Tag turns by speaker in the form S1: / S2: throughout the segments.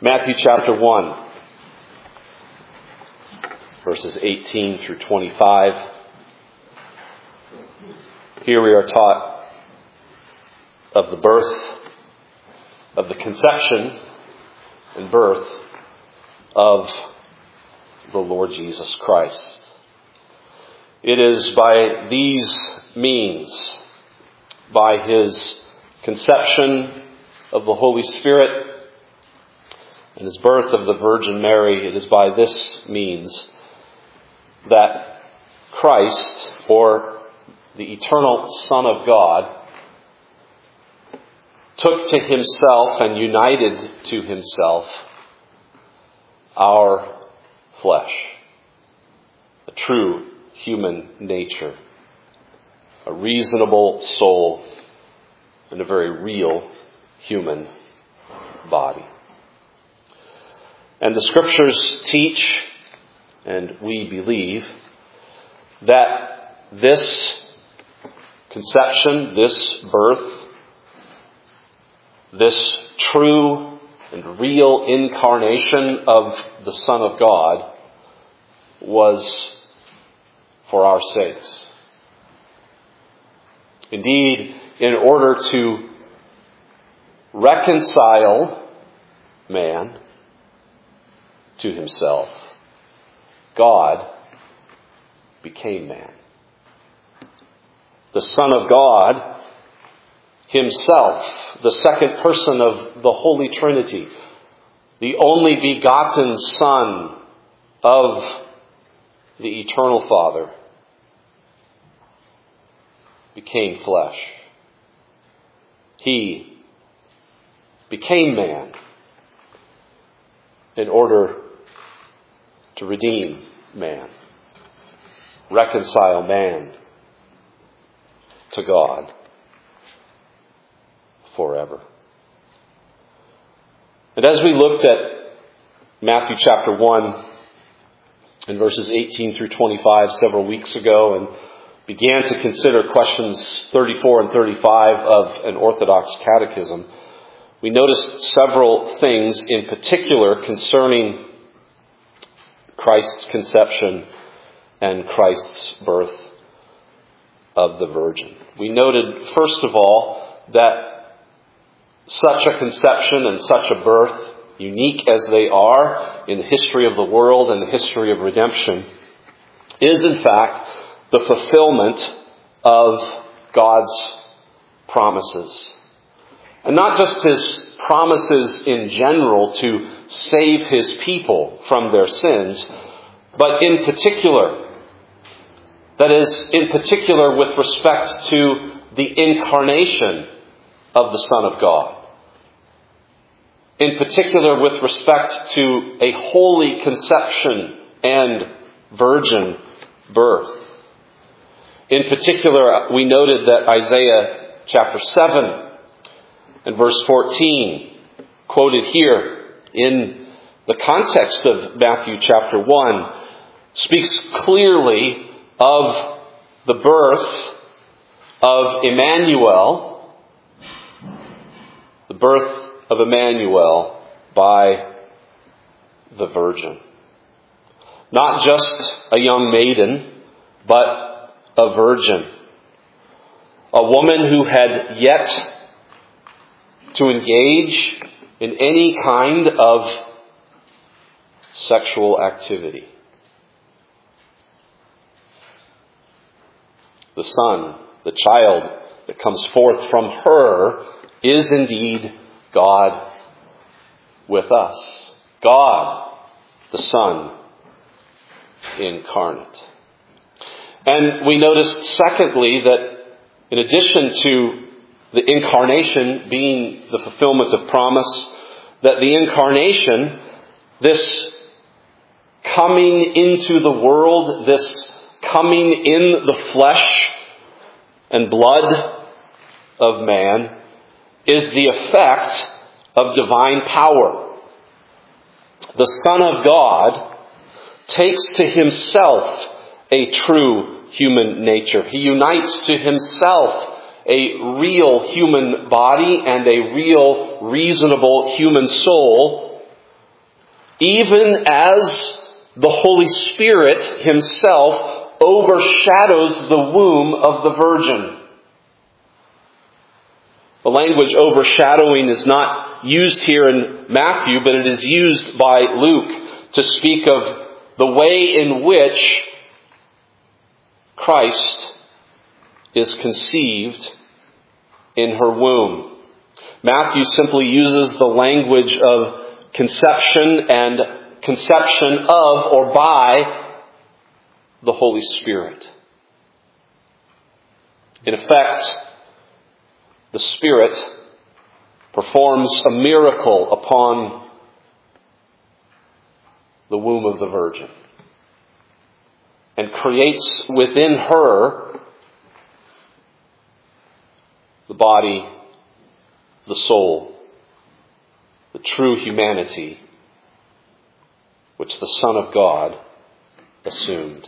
S1: Matthew chapter 1, verses 18 through 25. Here we are taught of the birth, of the conception and birth of the Lord Jesus Christ. It is by these means, by His conception of the Holy Spirit and His birth of the Virgin Mary, it is by this means that Christ, or the eternal Son of God, took to Himself and united to Himself our flesh, a true human nature, a reasonable soul, and a very real human body. And the Scriptures teach, and we believe, that this conception, this birth, this true and real incarnation of the Son of God was for our sakes. Indeed, in order to reconcile man to Himself, God became man. The Son of God Himself, the second person of the Holy Trinity, the only begotten Son of the Eternal Father, became flesh. He became man in order to redeem man, reconcile man to God forever. And as we looked at Matthew chapter 1 and verses 18 through 25 several weeks ago and began to consider questions 34 and 35 of an Orthodox catechism, we noticed several things in particular concerning Christ's conception and Christ's birth of the Virgin. We noted, first of all, that such a conception and such a birth, unique as they are in the history of the world and the history of redemption, is in fact the fulfillment of God's promises. And not just His promises in general to save His people from their sins, but in particular, that is, in particular with respect to the incarnation of the Son of God. In particular with respect to a holy conception and virgin birth. In particular, we noted that Isaiah chapter 7 and verse 14, quoted here in the context of Matthew chapter 1, speaks clearly of the birth of Emmanuel, the birth of Emmanuel by the Virgin. Not just a young maiden, but a virgin. A woman who had yet to engage in any kind of sexual activity. The Son, the child that comes forth from her, is indeed God with us. God, the Son, incarnate. And we noticed, secondly, that in addition to the incarnation being the fulfillment of promise, that the incarnation, this coming into the world, this coming in the flesh and blood of man, is the effect of divine power. The Son of God takes to Himself a true human nature. He unites to Himself a real human body and a real, reasonable human soul even as the Holy Spirit himself overshadows the womb of the Virgin. The language overshadowing is not used here in Matthew, but it is used by Luke to speak of the way in which Christ is conceived in her womb. Matthew simply uses the language of conception and conception of or by the Holy Spirit. In effect, the Spirit performs a miracle upon the womb of the Virgin and creates within her the body, the soul, the true humanity which the Son of God assumed.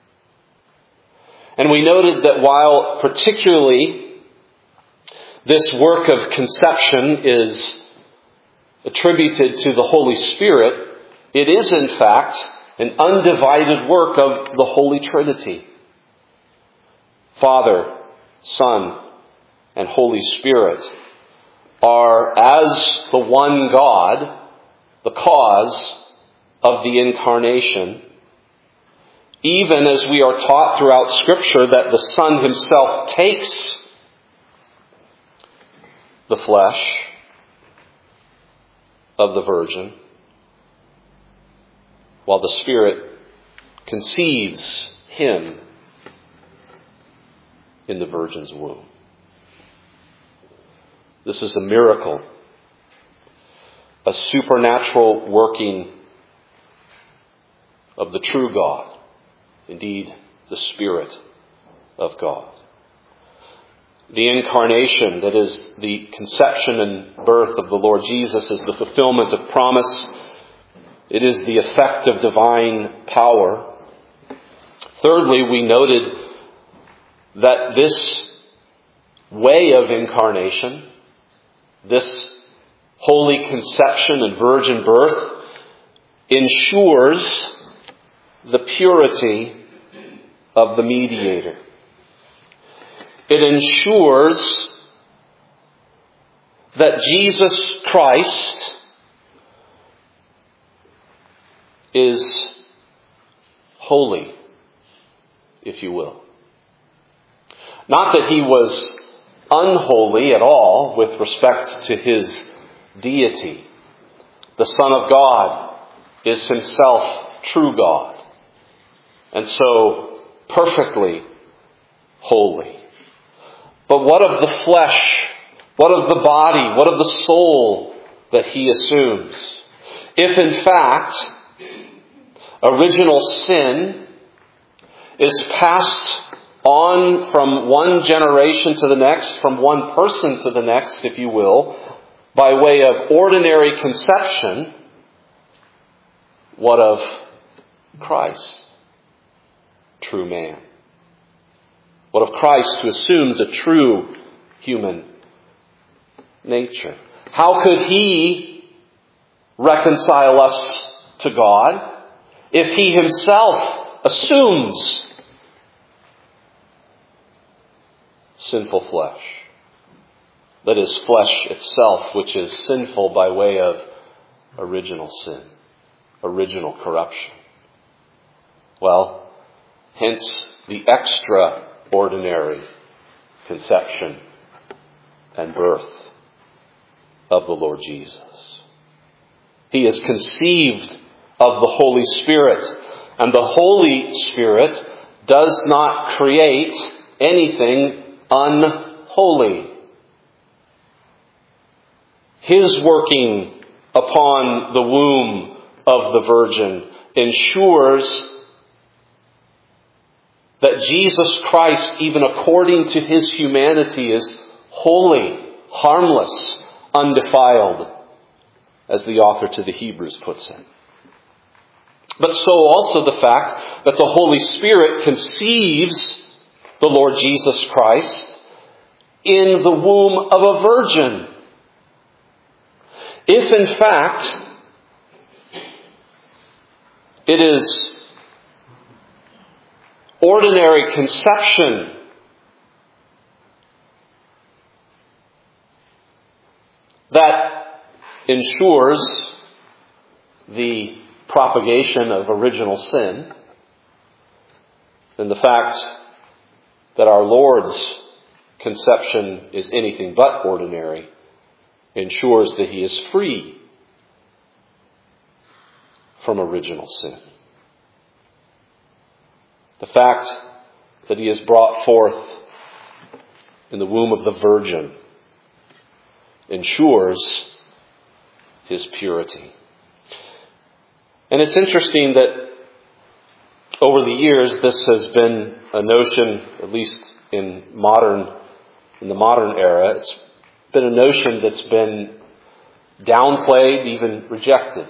S1: And we noted that while particularly this work of conception is attributed to the Holy Spirit, it is in fact an undivided work of the Holy Trinity. Father, Son, and Holy Spirit are, as the one God, the cause of the incarnation, even as we are taught throughout Scripture that the Son himself takes the flesh of the Virgin, while the Spirit conceives him in the Virgin's womb. This is a miracle, a supernatural working of the true God, indeed the Spirit of God. The incarnation, that is the conception and birth of the Lord Jesus, is the fulfillment of promise. It is the effect of divine power. Thirdly, we noted that this way of incarnation, this holy conception and virgin birth, ensures the purity of the mediator. It ensures that Jesus Christ is holy, if you will. Not that he was unholy at all with respect to his deity. The Son of God is himself true God, and so perfectly holy. But what of the flesh? What of the body? What of the soul that he assumes? If in fact original sin is passed on from one generation to the next, from one person to the next, if you will, by way of ordinary conception, what of Christ, true man? What of Christ, who assumes a true human nature? How could he reconcile us to God if he himself assumes sinful flesh? That is, flesh itself, which is sinful by way of original sin, original corruption. Well, hence the extraordinary conception and birth of the Lord Jesus. He is conceived of the Holy Spirit, and the Holy Spirit does not create anything unholy. His working upon the womb of the Virgin ensures that Jesus Christ, even according to his humanity, is holy, harmless, undefiled, as the author to the Hebrews puts it. But so also the fact that the Holy Spirit conceives the Lord Jesus Christ in the womb of a virgin. If in fact It is ordinary conception that ensures the propagation of original sin, and the fact that our Lord's conception is anything but ordinary ensures that He is free from original sin. The fact that He is brought forth in the womb of the Virgin ensures His purity. And it's interesting that over the years this has been a notion, at least in the modern era, it's been a notion that's been downplayed, even rejected.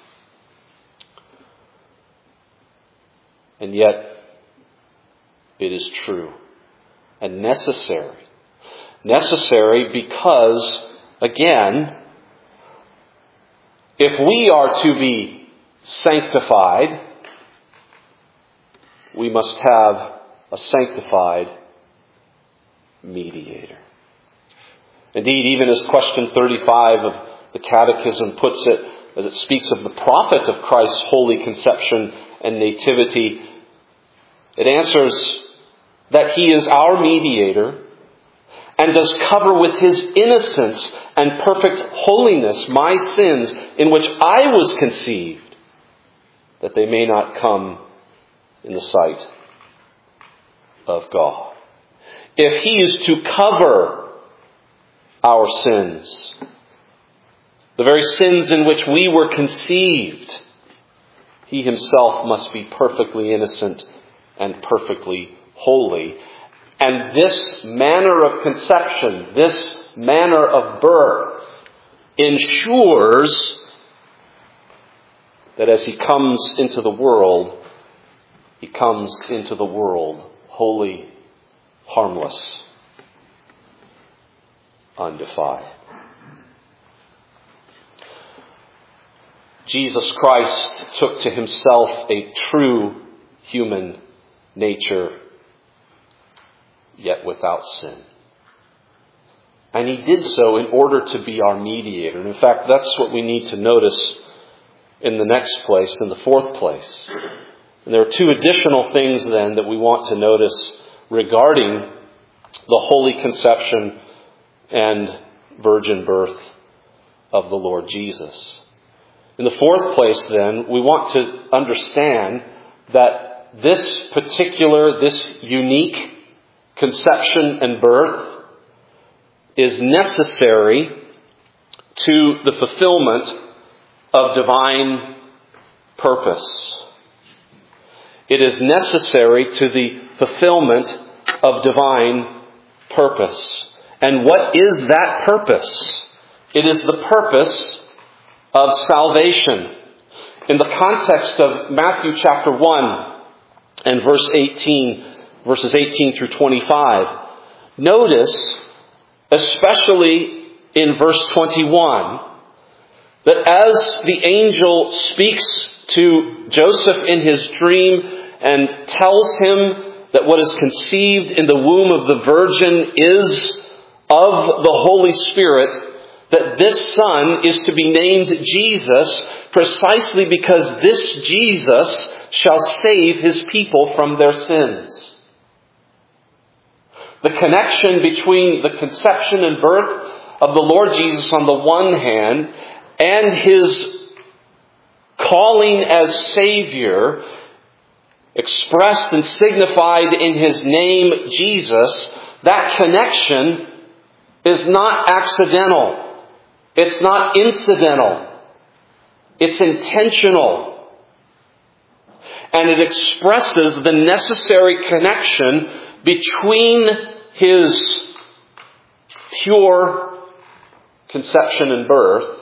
S1: And yet, it is true and necessary. Necessary because, again, if we are to be sanctified, we must have a sanctified mediator. Indeed, even as question 35 of the Catechism puts it, as it speaks of the prophet of Christ's holy conception and nativity, it answers that He is our mediator and does cover with His innocence and perfect holiness my sins in which I was conceived, that they may not come in the sight of God. If He is to cover our sins, the very sins in which we were conceived, He Himself must be perfectly innocent and perfectly holy. And this manner of conception, this manner of birth, ensures that as He comes into the world, He comes into the world holy, harmless, undefiled. Jesus Christ took to Himself a true human nature, yet without sin. And He did so in order to be our mediator. And in fact, that's what we need to notice in the next place, in the fourth place. And there are two additional things then that we want to notice regarding the holy conception and virgin birth of the Lord Jesus. In the fourth place then, we want to understand that this unique conception and birth is necessary to the fulfillment of divine purpose. It is necessary to the fulfillment of divine purpose. And what is that purpose? It is the purpose of salvation. In the context of Matthew chapter 1 and verses 18 through 25, notice, especially in verse 21, that as the angel speaks to Joseph in his dream and tells him that what is conceived in the womb of the Virgin is of the Holy Spirit, that this Son is to be named Jesus precisely because this Jesus shall save His people from their sins. The connection between the conception and birth of the Lord Jesus on the one hand and His calling as Savior, expressed and signified in His name, Jesus, that connection is not accidental. It's not incidental. It's intentional. And it expresses the necessary connection between His pure conception and birth,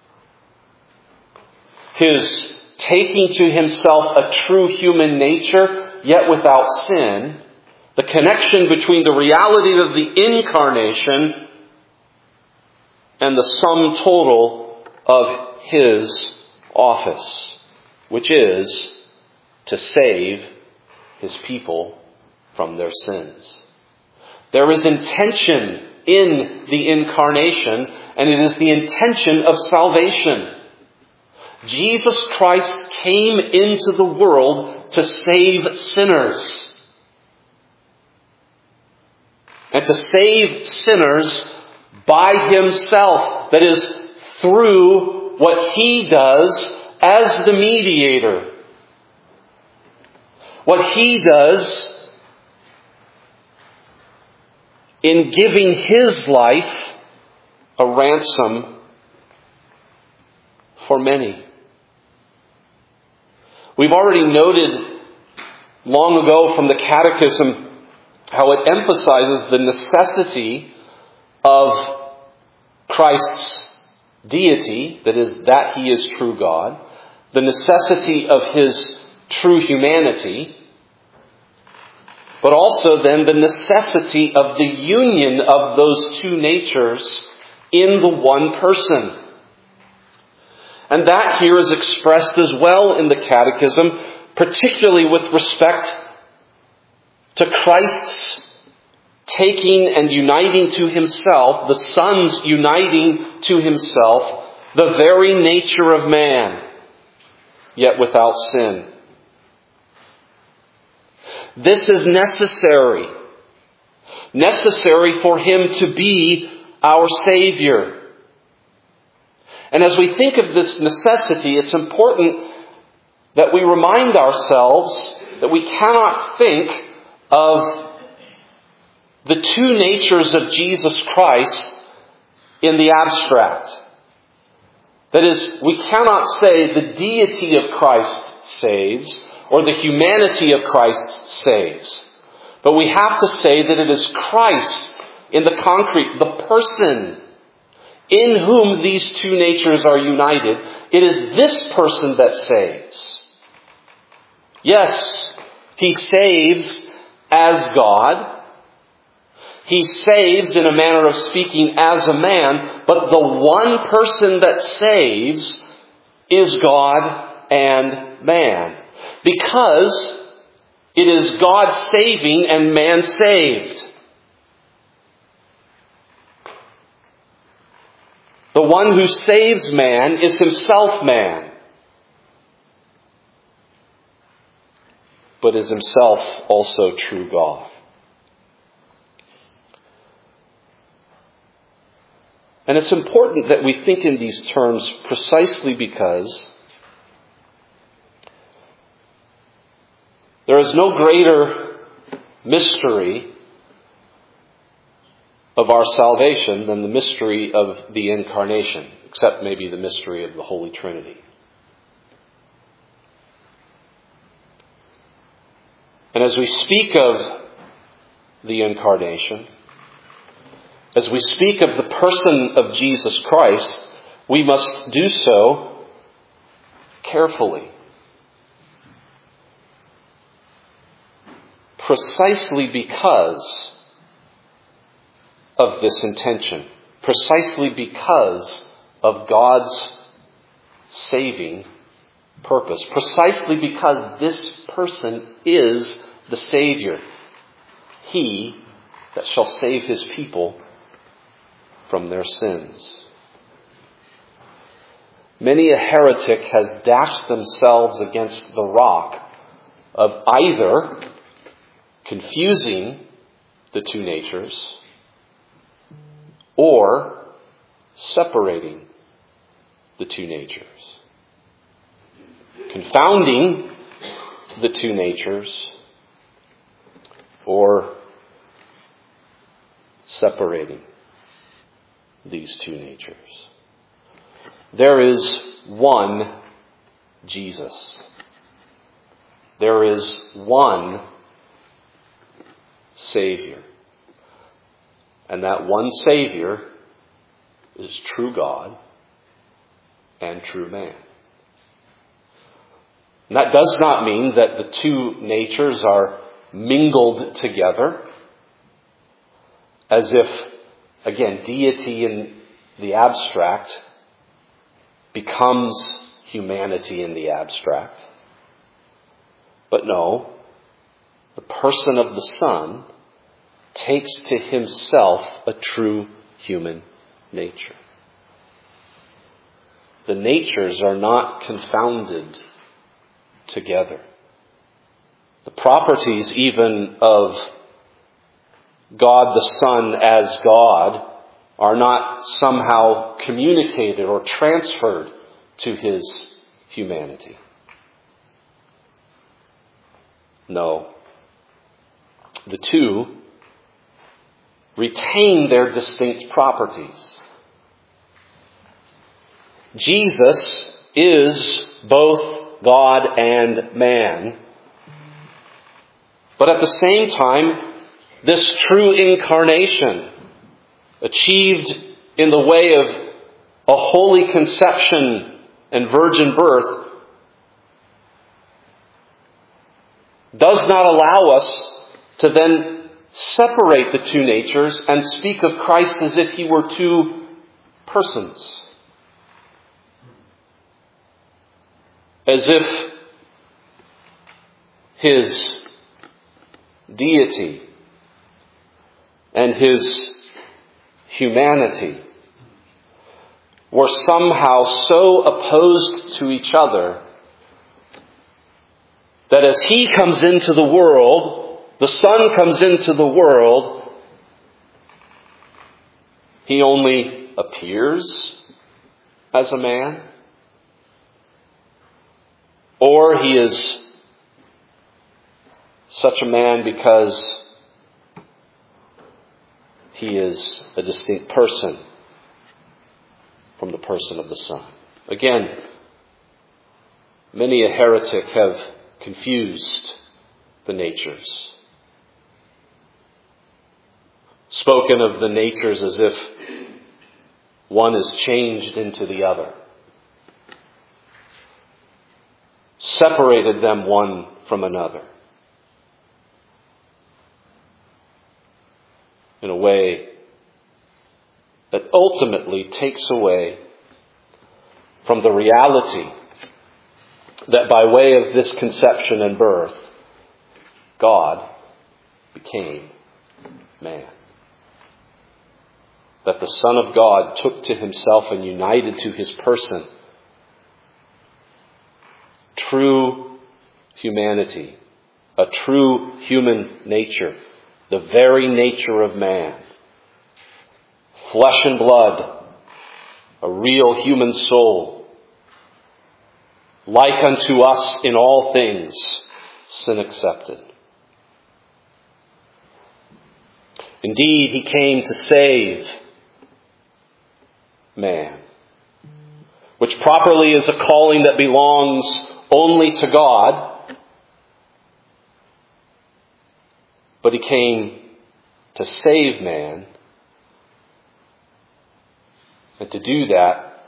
S1: His taking to Himself a true human nature, yet without sin, the connection between the reality of the incarnation and the sum total of His office, which is to save His people from their sins. There is intention in the incarnation, and it is the intention of salvation. Jesus Christ came into the world to save sinners. And to save sinners by Himself. That is, through what He does as the mediator. What He does in giving His life a ransom for many. We've already noted long ago from the Catechism how it emphasizes the necessity of Christ's deity, that is, that He is true God, the necessity of His true humanity, but also then the necessity of the union of those two natures in the one person. And that here is expressed as well in the Catechism, particularly with respect to Christ's taking and uniting to Himself, the Son's uniting to Himself, the very nature of man, yet without sin. This is necessary. Necessary for Him to be our Savior. And as we think of this necessity, it's important that we remind ourselves that we cannot think of the two natures of Jesus Christ in the abstract. That is, we cannot say the deity of Christ saves or the humanity of Christ saves. But we have to say that it is Christ in the concrete, the person in whom these two natures are united. It is this person that saves. Yes, He saves as God. He saves, in a manner of speaking, as a man. But the one person that saves is God and man. Because it is God saving and man saved. The one who saves man is himself man, but is himself also true God. And it's important that we think in these terms precisely because there is no greater mystery of our salvation than the mystery of the Incarnation, except maybe the mystery of the Holy Trinity. And as we speak of the Incarnation, as we speak of the person of Jesus Christ, we must do so carefully. Precisely because of this intention. Precisely because of God's saving purpose. Precisely because this person is the Savior. He that shall save His people from their sins. Many a heretic has dashed themselves against the rock of either confusing the two natures or separating the two natures. Confounding the two natures or separating these two natures. There is one Jesus. There is one Savior. And that one Savior is true God and true man. And that does not mean that the two natures are mingled together, as if, again, deity in the abstract becomes humanity in the abstract. But no, the person of the Son takes to himself a true human nature. The natures are not confounded together. The properties even of God the Son as God are not somehow communicated or transferred to his humanity. No. The two retain their distinct properties. Jesus is both God and man. But at the same time, this true incarnation, achieved in the way of a holy conception and virgin birth, does not allow us to then separate the two natures and speak of Christ as if he were two persons. As if his deity and his humanity were somehow so opposed to each other that as he comes into the world, the Son comes into the world, he only appears as a man, or he is such a man because he is a distinct person from the person of the Son. Again, many a heretic have confused the natures, spoken of the natures as if one is changed into the other, separated them one from another in a way that ultimately takes away from the reality that by way of this conception and birth, God became man. That the Son of God took to himself and united to his person true humanity, a true human nature, the very nature of man. Flesh and blood, a real human soul, like unto us in all things, sin accepted. Indeed, he came to save man, which properly is a calling that belongs only to God. But he came to save man. And to do that,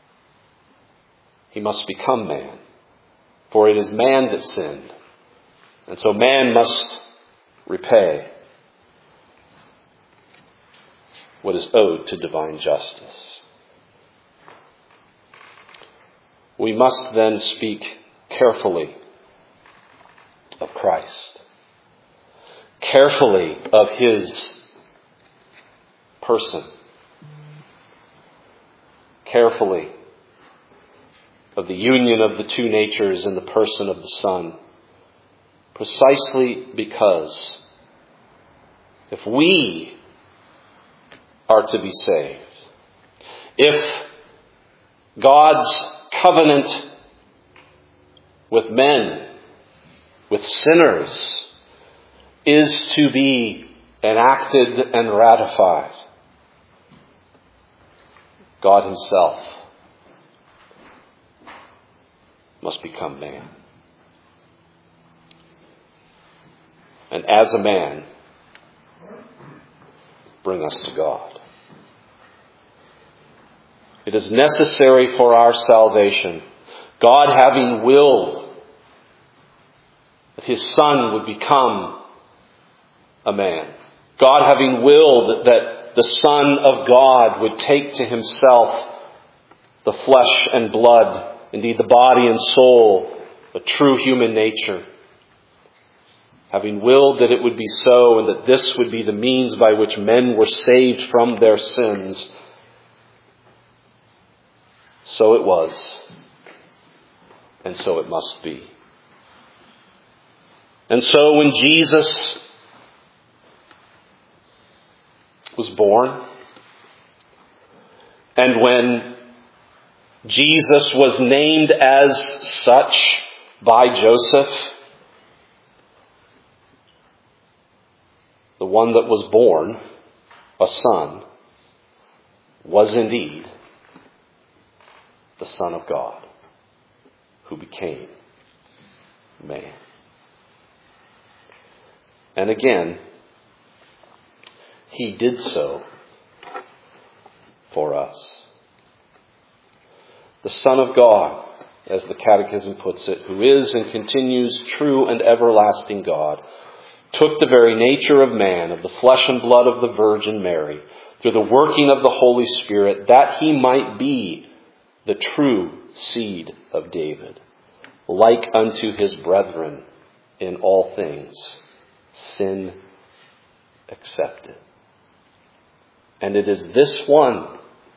S1: he must become man. For it is man that sinned. And so man must repay what is owed to divine justice. We must then speak carefully of Christ. Carefully of his person. Carefully of the union of the two natures in the person of the Son. Precisely because if we are to be saved, if God's covenant with men, with sinners, is to be enacted and ratified, God himself must become man. And as a man, bring us to God. It is necessary for our salvation, God having willed that his Son would become a man. God having willed that the Son of God would take to himself the flesh and blood, indeed the body and soul, a true human nature, having willed that it would be so, and that this would be the means by which men were saved from their sins, so it was, and so it must be. And so when Jesus was born, and when Jesus was named as such by Joseph, the one that was born, a son, was indeed the Son of God, who became man. And again, he did so for us. The Son of God, as the Catechism puts it, who is and continues true and everlasting God, took the very nature of man, of the flesh and blood of the Virgin Mary, through the working of the Holy Spirit, that he might be the true seed of David, like unto his brethren in all things, sin accepted. And it is this one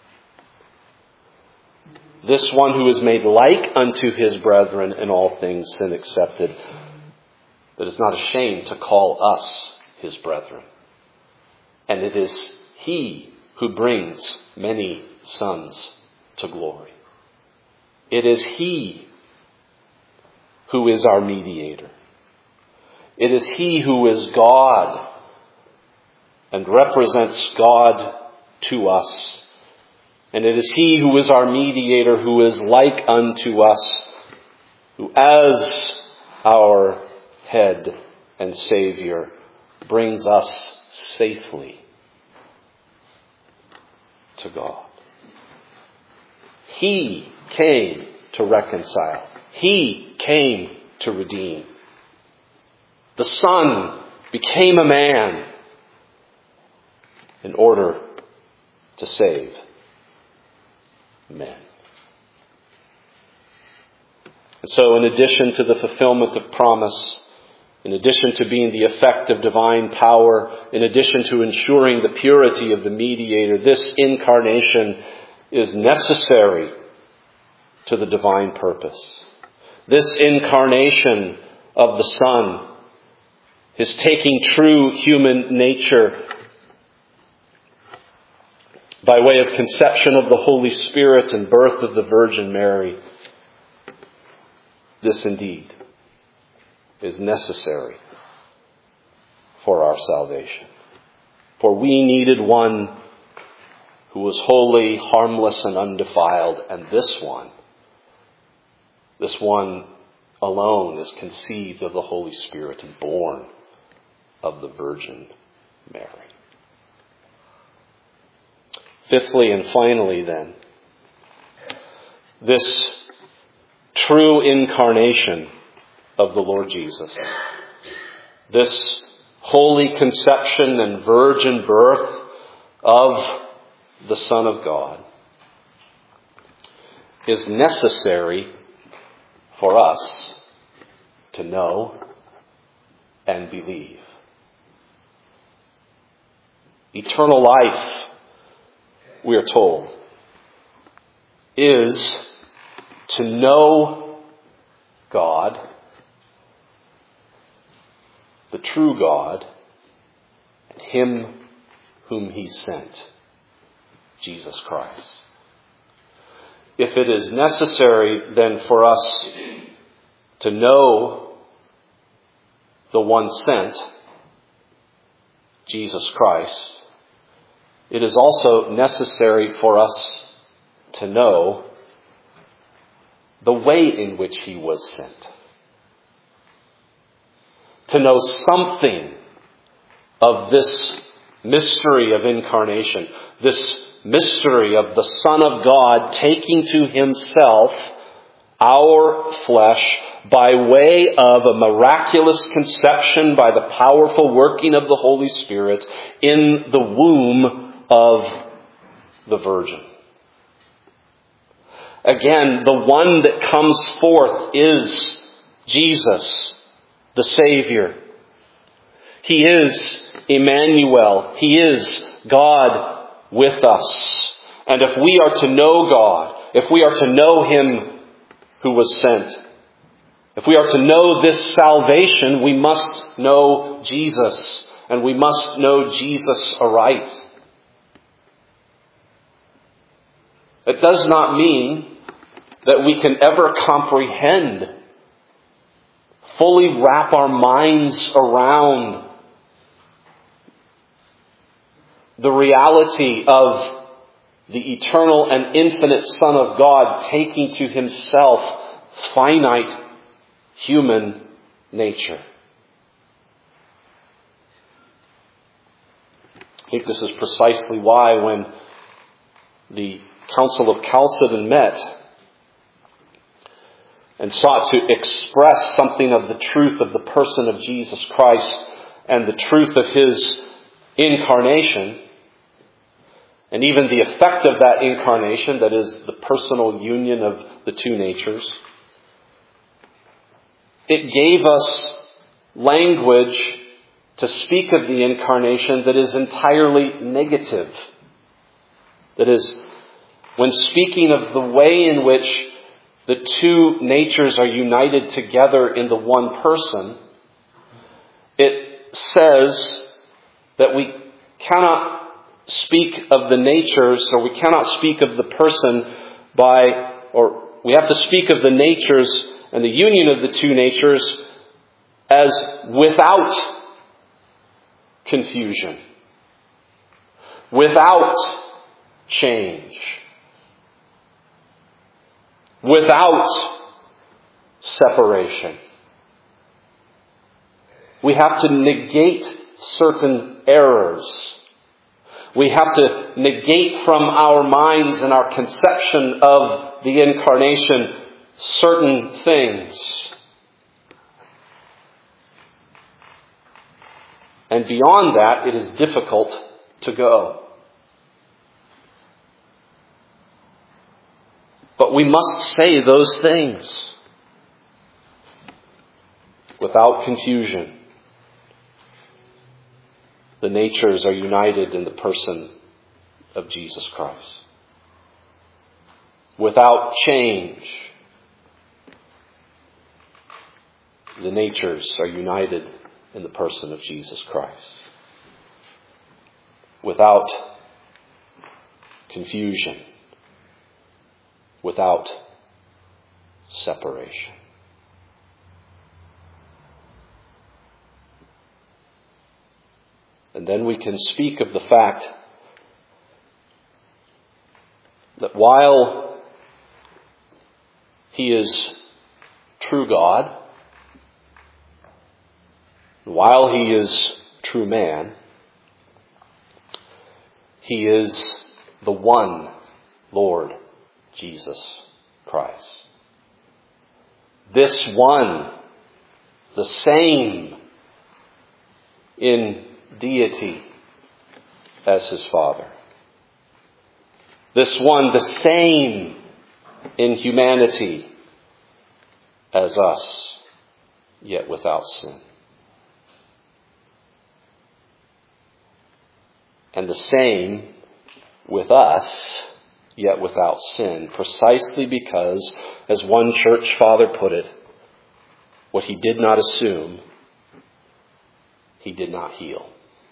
S1: who is made like unto his brethren in all things, sin accepted, that is not ashamed to call us his brethren. And it is he who brings many sons to glory. It is he who is our mediator. It is he who is God and represents God to us. And it is he who is our mediator, who is like unto us, who as our head and Savior brings us safely to God. He came to reconcile. He came to redeem. The Son became a man in order to save men. And so in addition to the fulfillment of promise, in addition to being the effect of divine power, in addition to ensuring the purity of the mediator, this incarnation is necessary to the divine purpose. This incarnation of the Son, his taking true human nature by way of conception of the Holy Spirit and birth of the Virgin Mary, this indeed is necessary for our salvation. For we needed one who was holy, harmless, and undefiled, and this one alone is conceived of the Holy Spirit and born of the Virgin Mary. Fifthly and finally then, this true incarnation of the Lord Jesus, this holy conception and virgin birth of the Son of God, is necessary for us to know and believe. Eternal life, we are told, is to know God, the true God, and Him whom He sent, Jesus Christ. If it is necessary then for us to know the one sent, Jesus Christ, it is also necessary for us to know the way in which He was sent. To know something of this mystery of incarnation, this mystery of the Son of God taking to Himself our flesh by way of a miraculous conception by the powerful working of the Holy Spirit in the womb of the Virgin. Again, the one that comes forth is Jesus, the Savior, He is Emmanuel. He is God with us. And if we are to know God, if we are to know Him who was sent, if we are to know this salvation, we must know Jesus. And we must know Jesus aright. It does not mean that we can ever comprehend, fully wrap our minds around the reality of the eternal and infinite Son of God taking to Himself finite human nature. I think this is precisely why when the Council of Chalcedon met and sought to express something of the truth of the person of Jesus Christ and the truth of His incarnation, and even the effect of that incarnation, that is the personal union of the two natures, it gave us language to speak of the incarnation that is entirely negative. That is, when speaking of the way in which the two natures are united together in the one person, it says that we cannot speak of the natures, or we cannot speak of the person or we have to speak of the natures and the union of the two natures as without confusion, without change, without separation. We have to negate certain errors. We have to negate from our minds and our conception of the incarnation certain things. And beyond that, it is difficult to go. But we must say those things without confusion. The natures are united in the person of Jesus Christ. Without change, the natures are united in the person of Jesus Christ. Without confusion, without separation. And then we can speak of the fact that while He is true God, while He is true man, He is the one Lord Jesus Christ. This one, the same in deity as His Father. This one, the same in humanity as us, yet without sin. And the same with us, yet without sin, precisely because, as one church father put it, what He did not assume, He did not heal.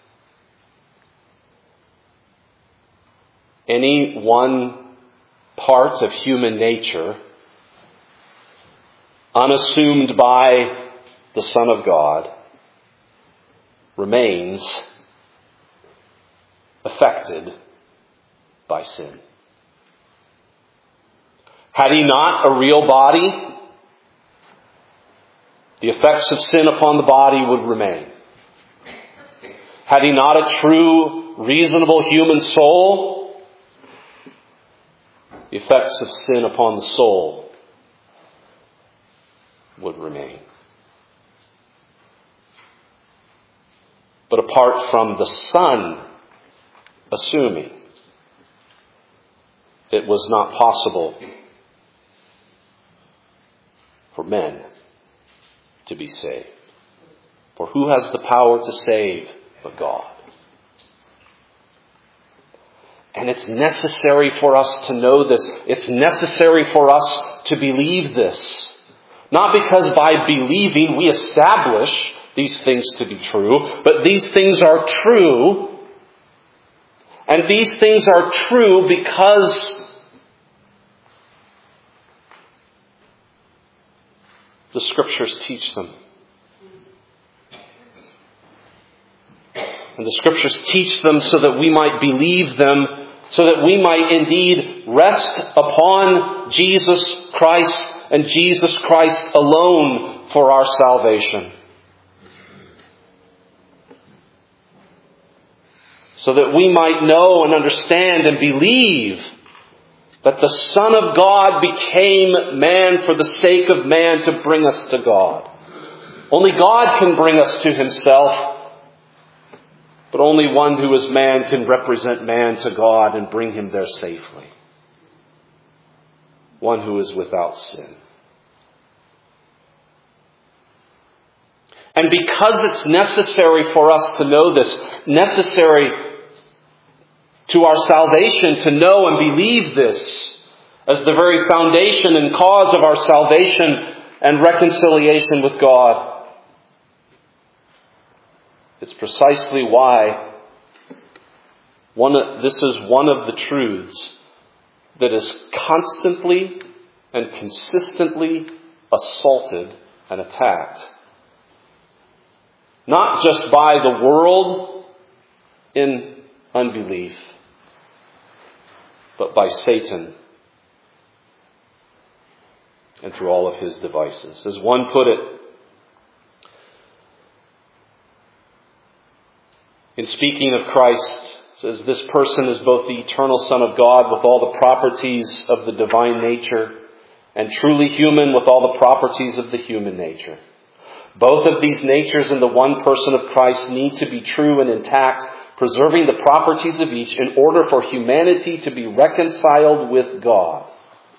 S1: Any one part of human nature unassumed by the Son of God remains affected by sin. Had He not a real body, the effects of sin upon the body would remain. Had He not a true, reasonable human soul, the effects of sin upon the soul would remain. But apart from the Son assuming, it was not possible for men to be saved. For who has the power to save but God? And it's necessary for us to know this. It's necessary for us to believe this. Not because by believing we establish these things to be true, but these things are true. And these things are true because the Scriptures teach them. And the Scriptures teach them so that we might believe them, so that we might indeed rest upon Jesus Christ and Jesus Christ alone for our salvation. So that we might know and understand and believe that the Son of God became man for the sake of man to bring us to God. Only God can bring us to Himself. But only one who is man can represent man to God and bring him there safely. One who is without sin. And because it's necessary for us to know this, necessary to our salvation to know and believe this as the very foundation and cause of our salvation and reconciliation with God, it's precisely why this is one of the truths that is constantly and consistently assaulted and attacked. Not just by the world in unbelief, but by Satan and through all of his devices. As one put it, in speaking of Christ, says this person is both the eternal Son of God with all the properties of the divine nature and truly human with all the properties of the human nature. Both of these natures in the one person of Christ need to be true and intact, preserving the properties of each in order for humanity to be reconciled with God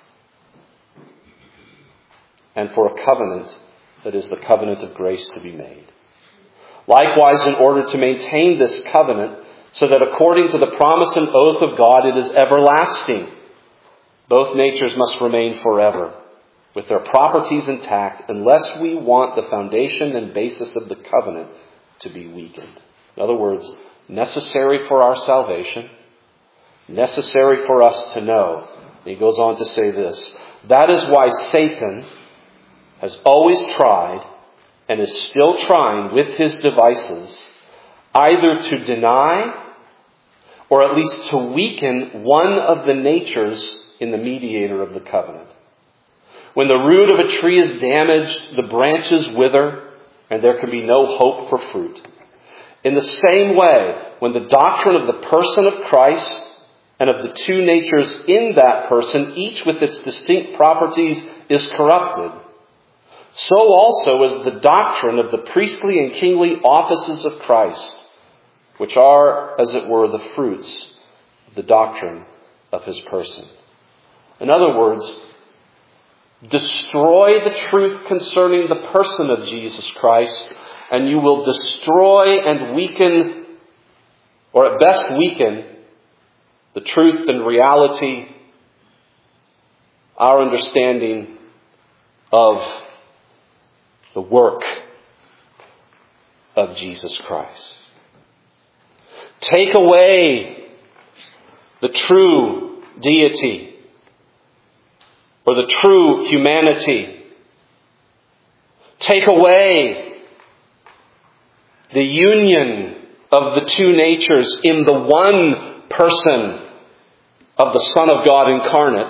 S1: and for a covenant that is the covenant of grace to be made. Likewise, in order to maintain this covenant, so that according to the promise and oath of God, it is everlasting, both natures must remain forever, with their properties intact, unless we want the foundation and basis of the covenant to be weakened. In other words, necessary for our salvation, necessary for us to know. And he goes on to say this, that is why Satan has always tried and is still trying with his devices either to deny or at least to weaken one of the natures in the mediator of the covenant. When the root of a tree is damaged, the branches wither, and there can be no hope for fruit. In the same way, when the doctrine of the person of Christ and of the two natures in that person, each with its distinct properties, is corrupted, so also is the doctrine of the priestly and kingly offices of Christ, which are, as it were, the fruits of the doctrine of his person. In other words, destroy the truth concerning the person of Jesus Christ, and you will destroy and weaken, or at best weaken, the truth and reality, our understanding of the work of Jesus Christ. Take away the true deity or the true humanity. Take away the union of the two natures in the one person of the Son of God incarnate,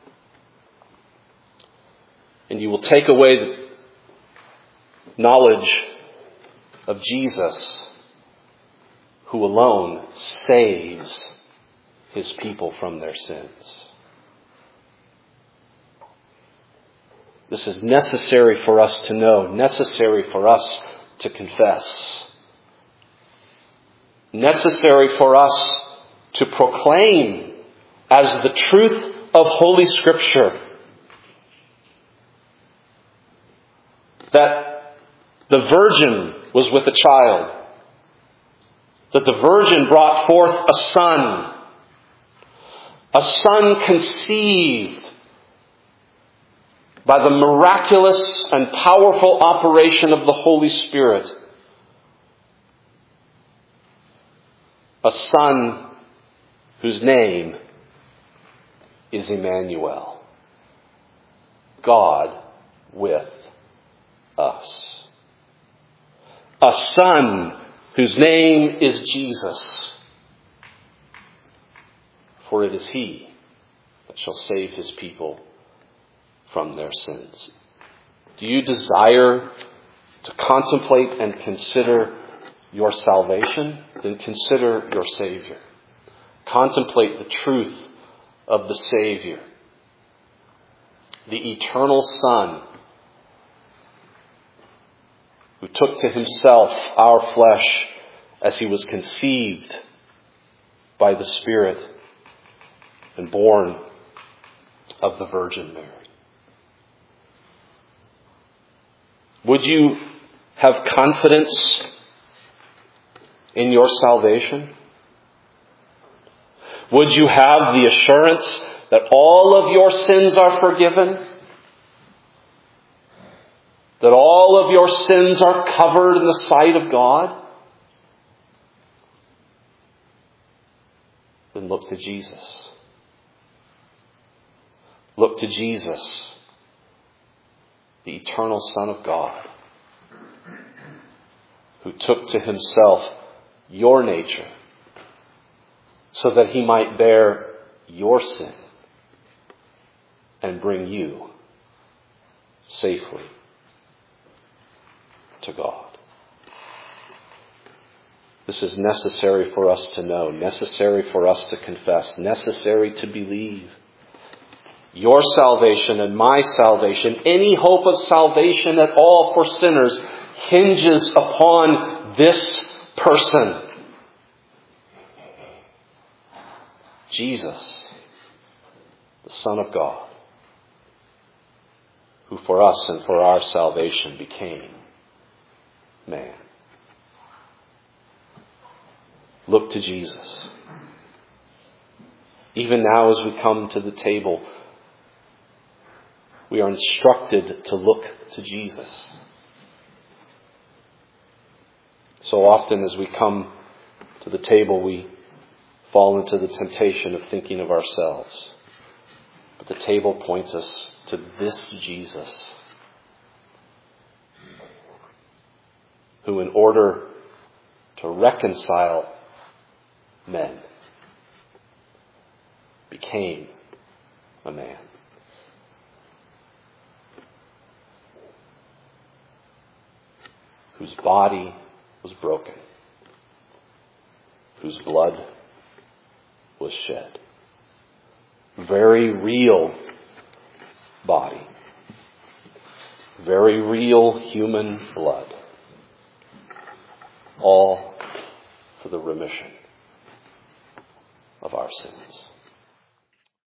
S1: and you will take away the knowledge of Jesus, who alone saves his people from their sins. This is necessary for us to know, necessary for us to confess, necessary for us to proclaim as the truth of Holy Scripture, that the Virgin was with a child, that the virgin brought forth a son conceived by the miraculous and powerful operation of the Holy Spirit. A son whose name is Emmanuel, God with us. A son whose name is Jesus, for it is He that shall save His people from their sins. Do you desire to contemplate and consider your salvation? Then consider your Savior. Contemplate the truth of the Savior, the eternal Son, who took to Himself our flesh as He was conceived by the Spirit and born of the Virgin Mary. Would you have confidence in your salvation? Would you have the assurance that all of your sins are forgiven? That all of your sins are covered in the sight of God? Then look to Jesus. Look to Jesus, the eternal Son of God, who took to Himself your nature so that He might bear your sin and bring you safely to God. This is necessary for us to know, necessary for us to confess, necessary to believe. Your salvation and my salvation, any hope of salvation at all for sinners, hinges upon this person. Jesus, the Son of God, who for us and for our salvation became man. Look to Jesus. Even now as we come to the table, we are instructed to look to Jesus. So often as we come to the table, we fall into the temptation of thinking of ourselves. But the table points us to this Jesus, who in order to reconcile men became a man. Whose body was broken, whose blood was shed. Very real body, very real human blood, all for the remission of our sins.